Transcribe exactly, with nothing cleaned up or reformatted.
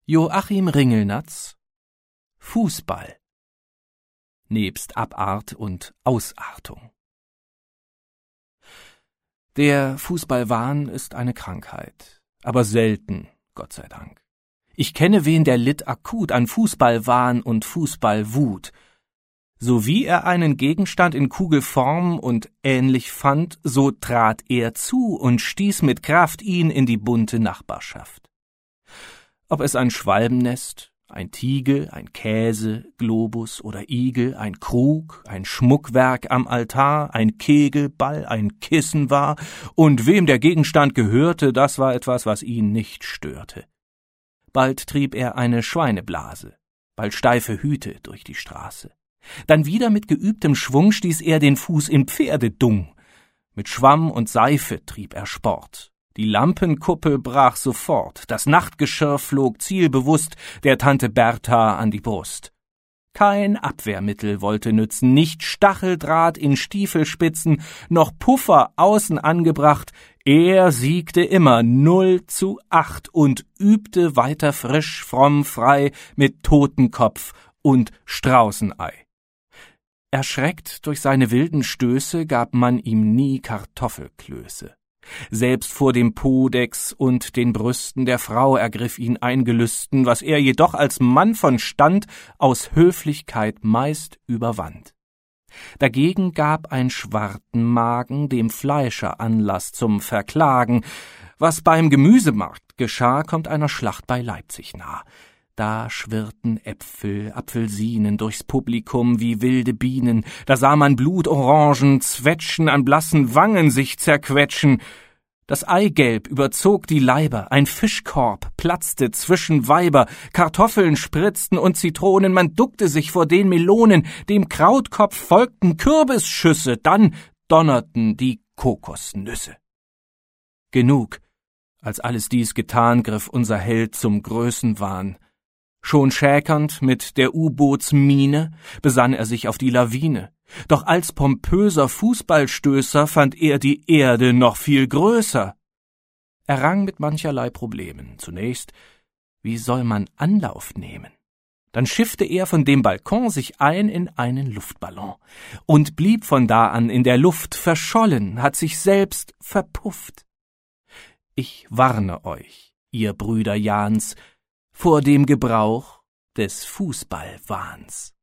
Joachim Ringelnatz Fußball nebst Abart und Ausartung. Der Fußballwahn ist eine Krankheit, aber selten, Gott sei Dank. Ich kenne wen, der litt akut an Fußballwahn und Fußballwut. So wie er einen Gegenstand in Kugelform und ähnlich fand, so trat er zu und stieß mit Kraft ihn in die bunte Nachbarschaft. Ob es ein Schwalbennest, ein Tiegel, ein Käse, Globus oder Igel, ein Krug, ein Schmuckwerk am Altar, ein Kegelball, ein Kissen war, und wem der Gegenstand gehörte, das war etwas, was ihn nicht störte. Bald trieb er eine Schweineblase, bald steife Hüte durch die Straße. Dann wieder mit geübtem Schwung stieß er den Fuß in Pferdedung. Mit Schwamm und Seife trieb er Sport. Die Lampenkuppel brach sofort, das Nachtgeschirr flog zielbewusst der Tante Bertha an die Brust. Kein Abwehrmittel wollte nützen, nicht Stacheldraht in Stiefelspitzen, noch Puffer außen angebracht, er siegte immer null zu acht und übte weiter frisch, fromm, frei mit Totenkopf und Straußenei. Erschreckt durch seine wilden Stöße gab man ihm nie Kartoffelklöße. Selbst vor dem Podex und den Brüsten der Frau ergriff ihn ein Gelüsten, was er jedoch als Mann von Stand aus Höflichkeit meist überwand. Dagegen gab ein Schwartenmagen dem Fleischer Anlass zum Verklagen. Was beim Gemüsemarkt geschah, kommt einer Schlacht bei Leipzig nah. Da schwirrten Äpfel, Apfelsinen durchs Publikum wie wilde Bienen, da sah man Blutorangen zwetschen, an blassen Wangen sich zerquetschen. Das Eigelb überzog die Leiber, ein Fischkorb platzte zwischen Weiber, Kartoffeln spritzten und Zitronen, man duckte sich vor den Melonen, dem Krautkopf folgten Kürbisschüsse, dann donnerten die Kokosnüsse. Genug, als alles dies getan, griff unser Held zum Größenwahn. Schon schäkernd mit der U-Bootsmine besann er sich auf die Lawine. Doch als pompöser Fußballstößer fand er die Erde noch viel größer. Er rang mit mancherlei Problemen. Zunächst, wie soll man Anlauf nehmen? Dann schiffte er von dem Balkon sich ein in einen Luftballon und blieb von da an in der Luft verschollen, hat sich selbst verpufft. Ich warne euch, ihr Brüder Jahns, vor dem Gebrauch des Fußballwahns.